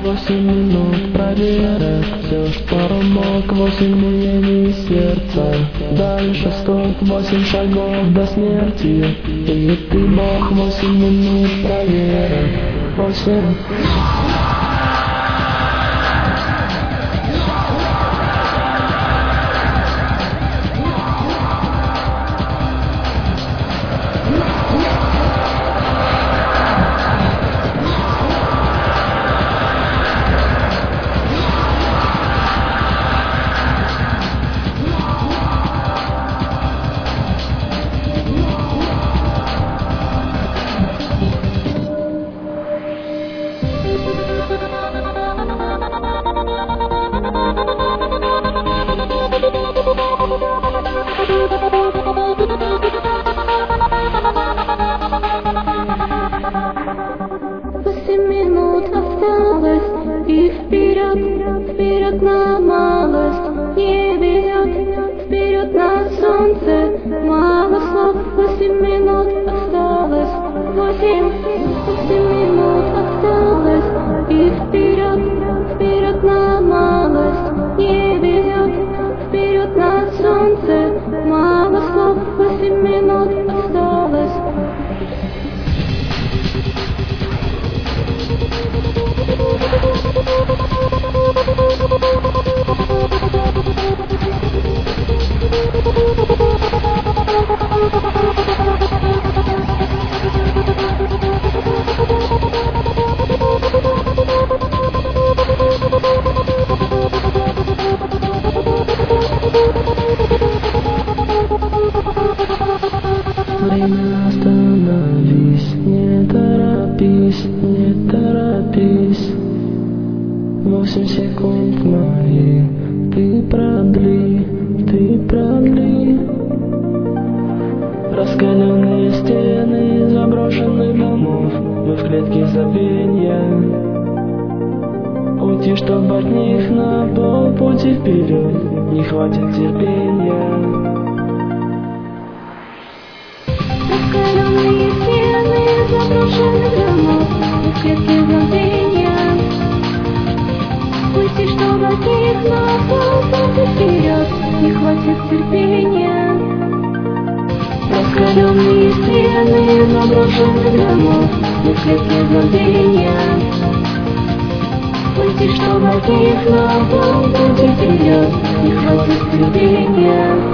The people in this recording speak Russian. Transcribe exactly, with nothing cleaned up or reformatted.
Восемь минут проверят все, что мог. Восемь биений сердца. Дальше сто восемь шагов до смерти. И ты бог. Восемь минут проверят. Восемь. Восемь минут осталось, и вперед, вперед на малость не ведет, вперед на солнце, мало слов. Восемь минут осталось, восемь, восемь минут осталось, и вперед, вперед на малость не ведет, вперед на солнце, мало слов. Восемь минут осталось. Время остановись, не торопись, не торопись. Восемь секунд мои, ты продли, ты продли. Раскаленные стены заброшенных домов, мы в клетке забвенья. Уйти, чтоб от них на полпути вперед, не хватит терпения. Раскаленные стены заброшенных домов, в клетке забвенья. Уйти, чтобы от них на полпути вперед, не хватит терпения. Раскаленные стены заброшенных домов, в клетке забвенья. Уйти, чтобы от них на полпути вперед, не хватит терпения.